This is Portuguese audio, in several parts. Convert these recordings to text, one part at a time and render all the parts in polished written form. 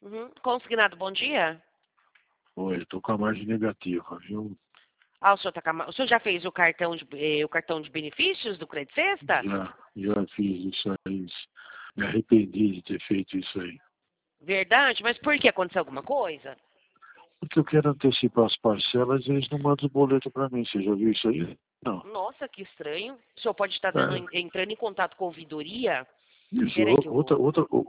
Uhum. Consignado, bom dia. Oi, tô com a margem negativa, viu? Ah, o senhor, o senhor já fez o cartão de benefícios do Credit Sexta? Já fiz isso aí. Me arrependi de ter feito isso aí. Verdade? Mas por que? Aconteceu alguma coisa? Porque eu quero antecipar as parcelas e eles não mandam o boleto para mim. Você já viu isso aí? Não. Nossa, que estranho. O senhor pode estar É, entrando em contato com a ouvidoria? isso, Peraí que eu vou...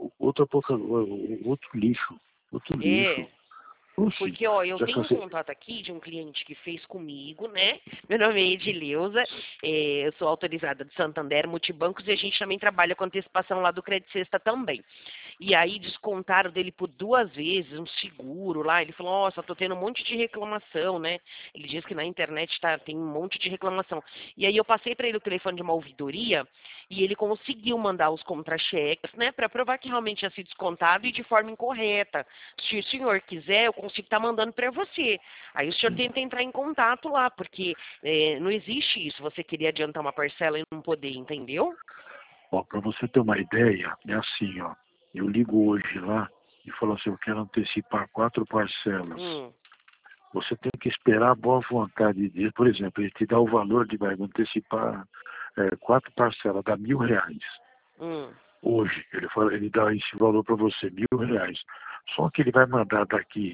outro lixo. Outro É, lixo. Oxi, porque, ó, eu já tenho um cansei. contato aqui de um cliente que fez comigo, né? Meu nome é Edileuza, eu sou autorizada de Santander Multibancos e a gente também trabalha com antecipação lá do Credit Sexta também. E aí descontaram dele por 2 vezes um seguro lá. Ele falou, nossa, tô tendo um monte de reclamação, né? Ele diz que na internet tem um monte de reclamação. E aí eu passei para ele o telefone de uma ouvidoria e ele conseguiu mandar os contra-cheques, né? Para provar que realmente tinha sido descontado e de forma incorreta. Se o senhor quiser, eu consigo estar mandando para você. Aí o senhor tenta entrar em contato lá, porque não existe isso, você queria adiantar uma parcela e não poder, entendeu? Ó, para você ter uma ideia, é assim, ó. Eu ligo hoje lá e falo assim, eu quero antecipar 4 parcelas. Hum, Você tem que esperar a boa vontade dele. Por exemplo, ele te dá o valor de vai antecipar 4 parcelas, dá R$ 1.000. hum. Hoje, ele dá esse valor para você, R$ 1.000. Só que ele vai mandar daqui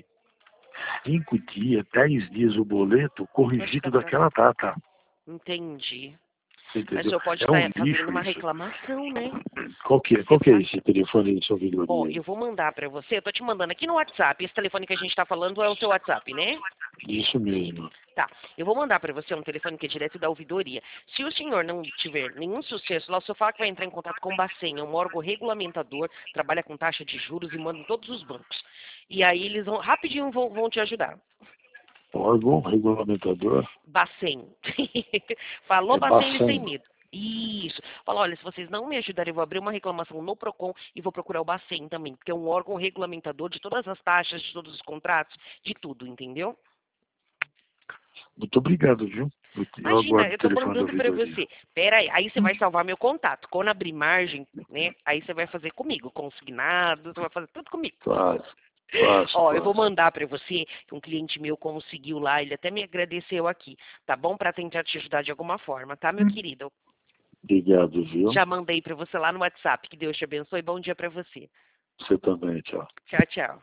5 dias, 10 dias o boleto Acho que corrigido daquela data. entendi. Mas o Entendeu? senhor pode É um estar fazendo lixo uma isso. reclamação, né? Qual Você que é sabe? esse telefone de sua Ó, ouvidoria eu aí? vou mandar para você, eu tô te mandando aqui no WhatsApp. Esse telefone que a gente está falando é o seu WhatsApp, né? Isso mesmo. Tá. Eu vou mandar para você um telefone que é direto da ouvidoria. Se o senhor não tiver nenhum sucesso lá, o senhor fala que vai entrar em contato com o Bacen, é um órgão regulamentador, trabalha com taxa de juros e manda em todos os bancos. E aí eles vão, rapidinho vão te ajudar. Órgão regulamentador Bacen. Falou é Bacen sem Bacen. medo. Isso. Fala, olha, se vocês não me ajudarem, eu vou abrir uma reclamação no PROCON e vou procurar o Bacen também, porque é um órgão regulamentador de todas as taxas, de todos os contratos, de tudo, entendeu? Muito obrigado, viu? Eu Imagina, aguardo o eu tô telefone da mandando para ouvidoria. você. Pera aí, aí você vai salvar meu contato. Quando abrir margem, né? Aí você vai fazer comigo, consignado, você vai fazer tudo comigo. Ó, eu vou Faço. mandar para você que um cliente meu conseguiu lá, ele até me agradeceu aqui, tá bom? Para tentar te ajudar de alguma forma, tá, meu querido? Obrigado, viu? Já mandei para você lá no WhatsApp. Que Deus te abençoe. Bom dia para você. Você também, tchau. Tchau, tchau.